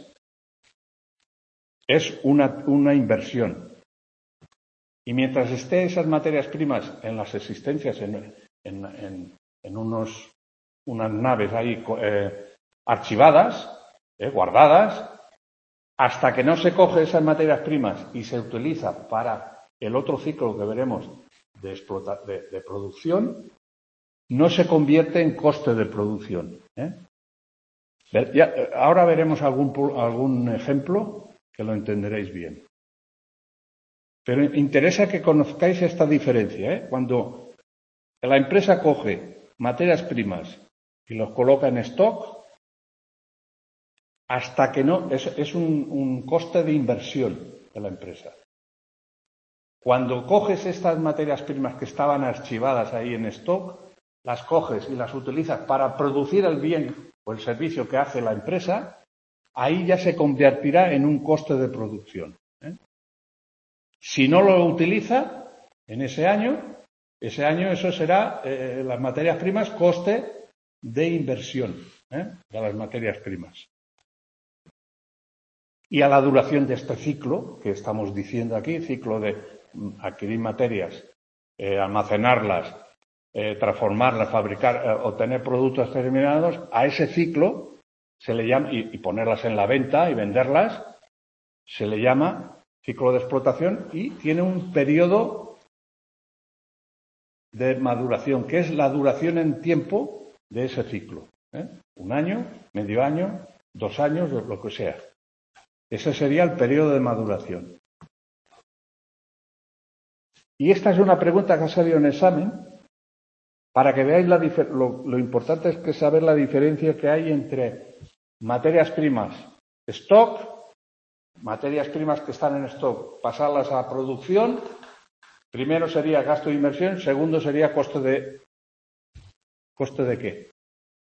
es una inversión. Y mientras esté esas materias primas en las existencias, en unas naves ahí archivadas, guardadas, hasta que no se coge esas materias primas y se utiliza para el otro ciclo que veremos de producción, no se convierte en coste de producción, ¿eh? Ahora veremos algún ejemplo que lo entenderéis bien. Pero interesa que conozcáis esta diferencia, ¿eh? Cuando la empresa coge materias primas y los coloca en stock, hasta que no, es un coste de inversión de la empresa. Cuando coges estas materias primas que estaban archivadas ahí en stock, las coges y las utilizas para producir el bien o el servicio que hace la empresa, ahí ya se convertirá en un coste de producción, ¿eh? Si no lo utiliza en ese año eso será las materias primas coste de inversión, ¿eh? De las materias primas. Y a la duración de este ciclo que estamos diciendo aquí, ciclo de adquirir materias, almacenarlas, transformarlas, fabricar, obtener productos terminados, a ese ciclo se le llama, y ponerlas en la venta y venderlas, se le llama ciclo de explotación y tiene un periodo de maduración, que es la duración en tiempo de ese ciclo, ¿eh? 1 año, medio año, 2 años, lo que sea. Ese sería el periodo de maduración. Y esta es una pregunta que ha salido en examen, para que veáis lo importante es que saber la diferencia que hay entre materias primas stock, materias primas que están en stock, pasarlas a producción. Primero sería gasto de inversión, segundo sería coste de ¿qué?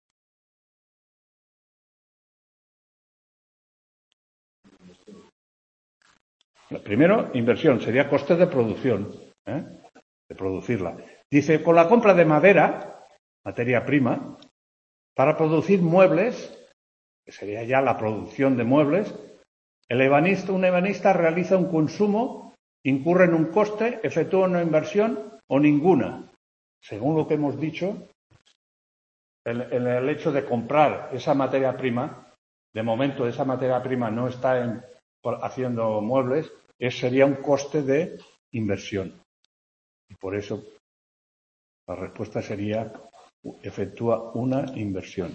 Primero, inversión, sería coste de producción, ¿eh? De producirla. Dice, con la compra de madera, materia prima, para producir muebles, que sería ya la producción de muebles, un ebanista realiza un consumo, incurre en un coste, efectúa una inversión o ninguna. Según lo que hemos dicho, en el hecho de comprar esa materia prima, de momento esa materia prima no está haciendo muebles, sería un coste de inversión. Y por eso la respuesta sería efectúa una inversión.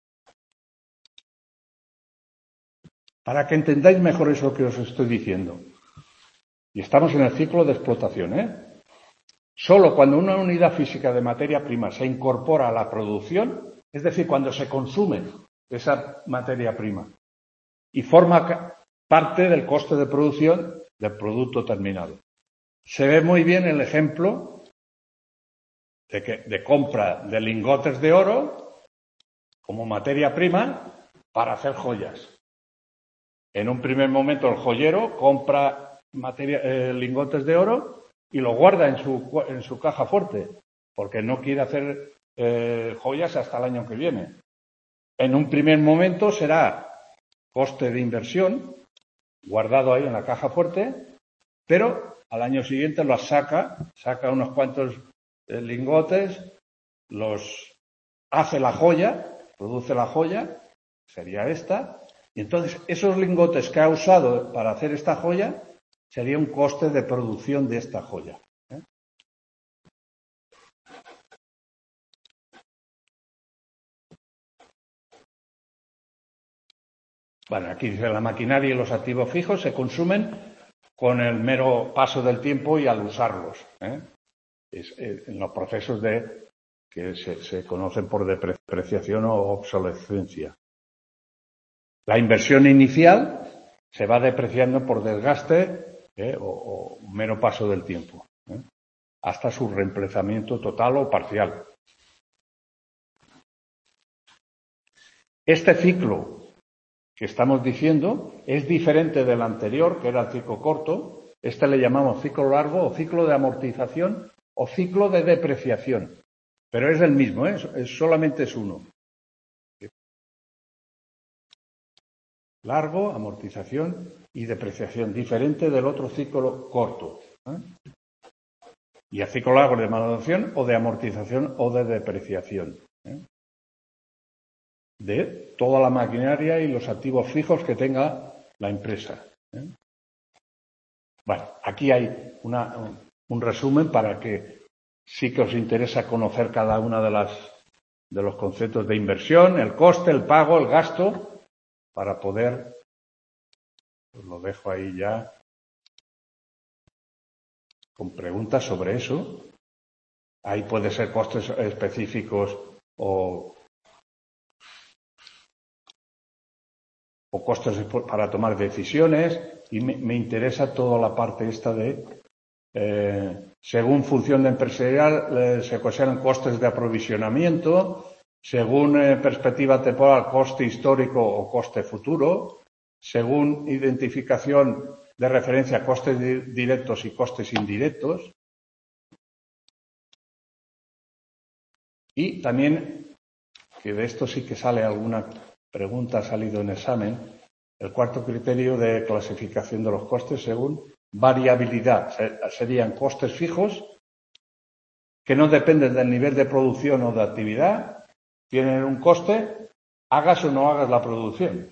Para que entendáis mejor eso que os estoy diciendo. Y estamos en el ciclo de explotación, ¿eh? Solo cuando una unidad física de materia prima se incorpora a la producción, Es decir, cuando se consume esa materia prima y forma parte del coste de producción del producto terminado. Se ve muy bien el ejemplo de compra de lingotes de oro como materia prima para hacer joyas. En un primer momento el joyero compra lingotes de oro y lo guarda en su caja fuerte, porque no quiere hacer joyas hasta el año que viene. En un primer momento será coste de inversión, guardado ahí en la caja fuerte, pero al año siguiente los saca unos cuantos lingotes, los hace la joya, produce la joya, sería esta, y entonces esos lingotes que ha usado para hacer esta joya sería un coste de producción de esta joya. Bueno, aquí dice la maquinaria y los activos fijos se consumen con el mero paso del tiempo y al usarlos. En los procesos que se conocen por depreciación o obsolescencia. La inversión inicial se va depreciando por desgaste o mero paso del tiempo, hasta su reemplazamiento total o parcial. Este ciclo que estamos diciendo es diferente del anterior, que era el ciclo corto. Este le llamamos ciclo largo o ciclo de amortización o ciclo de depreciación. Pero es el mismo, solamente es uno. Largo, amortización y depreciación, diferente del otro ciclo corto. Y el ciclo largo de manutención o de amortización o de depreciación. De toda la maquinaria y los activos fijos que tenga la empresa. Bueno, aquí hay un resumen para que sí que os interesa conocer cada una de los conceptos de inversión, el coste, el pago, el gasto, para poder, os lo dejo ahí ya, con preguntas sobre eso. Ahí puede ser costes específicos o costes para tomar decisiones, y me interesa toda la parte esta de, según función empresarial, se consideran costes de aprovisionamiento, según perspectiva temporal, coste histórico o coste futuro, según identificación de referencia, costes directos y costes indirectos. Y también, que de esto sí que sale alguna pregunta, ha salido en examen, el cuarto criterio de clasificación de los costes según variabilidad. Serían costes fijos que no dependen del nivel de producción o de actividad, tienen un coste, hagas o no hagas la producción.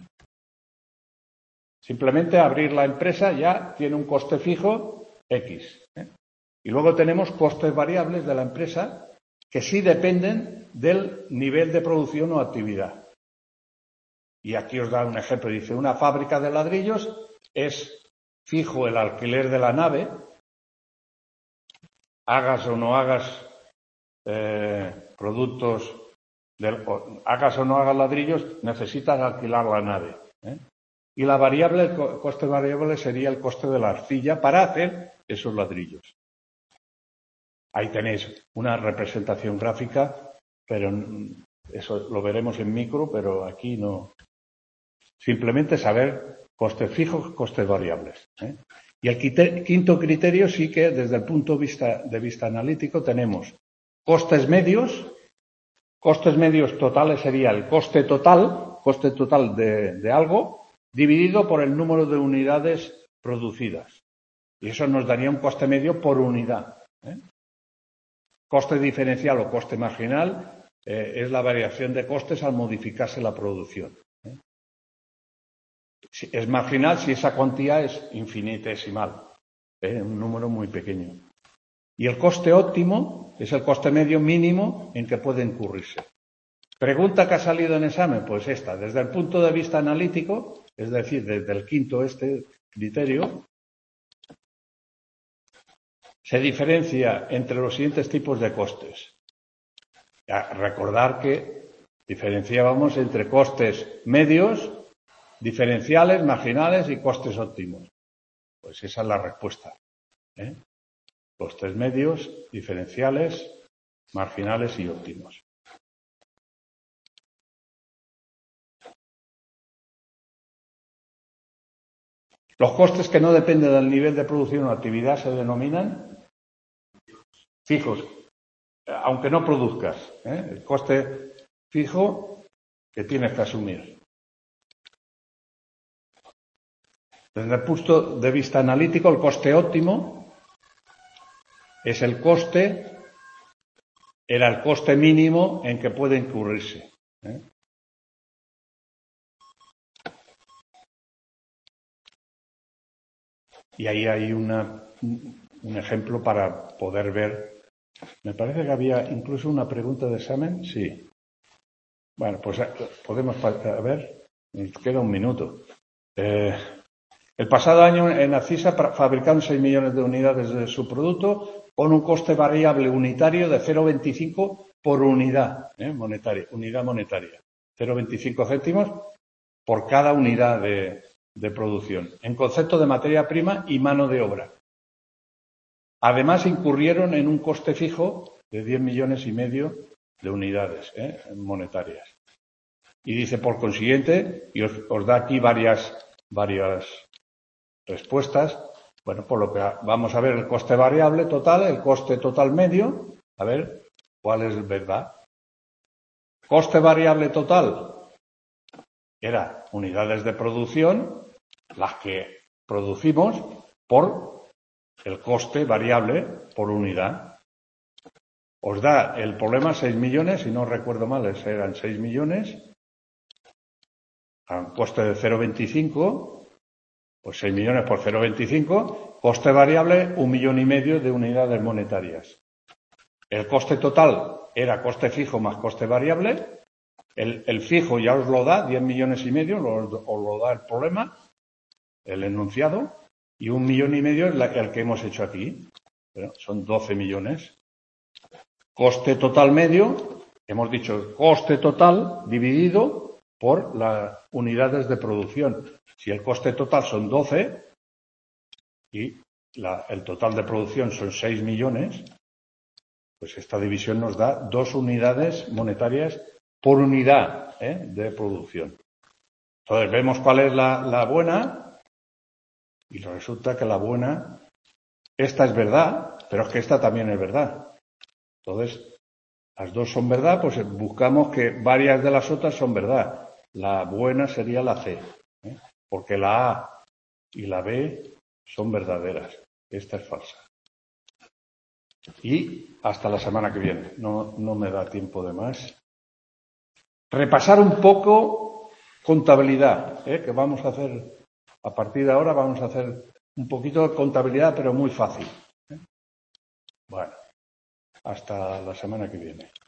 Simplemente abrir la empresa ya tiene un coste fijo X. Y luego tenemos costes variables de la empresa que sí dependen del nivel de producción o actividad. Y aquí os da un ejemplo. Dice, una fábrica de ladrillos es fijo el alquiler de la nave, hagas o no hagas hagas o no hagas ladrillos, necesitas alquilar la nave. Y la variable, el coste variable sería el coste de la arcilla para hacer esos ladrillos. Ahí tenéis una representación gráfica, pero eso lo veremos en micro, pero aquí no. Simplemente saber costes fijos, costes variables. Y el quinto criterio sí que desde el punto de vista analítico tenemos costes medios. Costes medios totales sería el coste total de algo, dividido por el número de unidades producidas. Y eso nos daría un coste medio por unidad. Coste diferencial o coste marginal es la variación de costes al modificarse la producción. Es marginal si esa cuantía es infinitesimal, un número muy pequeño. Y el coste óptimo es el coste medio mínimo en que puede incurrirse. Pregunta que ha salido en examen, pues esta, desde el punto de vista analítico, es decir, desde el quinto criterio, se diferencia entre los siguientes tipos de costes. Recordar que Diferenciábamos entre costes medios, diferenciales, marginales y costes óptimos. Pues esa es la respuesta. Costes medios, diferenciales, marginales y óptimos. Los costes que no dependen del nivel de producción o actividad se denominan fijos, aunque no produzcas. El coste fijo que tienes que asumir. Desde el punto de vista analítico, el coste óptimo es el coste, era el coste mínimo en que puede incurrirse. Y ahí hay un ejemplo para poder ver. Me parece que había incluso una pregunta de examen. Sí. Bueno, pues podemos ver. Nos queda un minuto. El pasado año en Acisa fabricaron 6 millones de unidades de su producto con un coste variable unitario de 0,25 por unidad monetaria. 0,25 céntimos por cada unidad de producción, en concepto de materia prima y mano de obra. Además, incurrieron en un coste fijo de 10 millones y medio de unidades monetarias. Y dice, por consiguiente, y os da aquí varias respuestas. Bueno, por lo que vamos a ver el coste variable total, el coste total medio. A ver, ¿cuál es verdad? Coste variable total era unidades de producción, las que producimos, por el coste variable por unidad. Os da el problema 6 millones, si no recuerdo mal, eran 6 millones, a un coste de 0,25, pues 6 millones por 0,25, coste variable 1,5 millones de unidades monetarias. El coste total era coste fijo más coste variable. El fijo ya os lo da, 10 millones y medio, os lo da el problema, el enunciado, y 1,5 millones es el que hemos hecho aquí. Bueno, son 12 millones. Coste total medio, hemos dicho coste total dividido por las unidades de producción. Si el coste total son 12 y el total de producción son 6 millones, pues esta división nos da 2 unidades monetarias por unidad de producción. Entonces vemos cuál es la buena y resulta que la buena, esta es verdad, pero es que esta también es verdad. Entonces, las dos son verdad, pues buscamos que varias de las otras son verdad. La buena sería la C, porque la A y la B son verdaderas. Esta es falsa. Y hasta la semana que viene. No me da tiempo de más. Repasar un poco contabilidad, que vamos a hacer, a partir de ahora vamos a hacer un poquito de contabilidad, pero muy fácil. Bueno, hasta la semana que viene.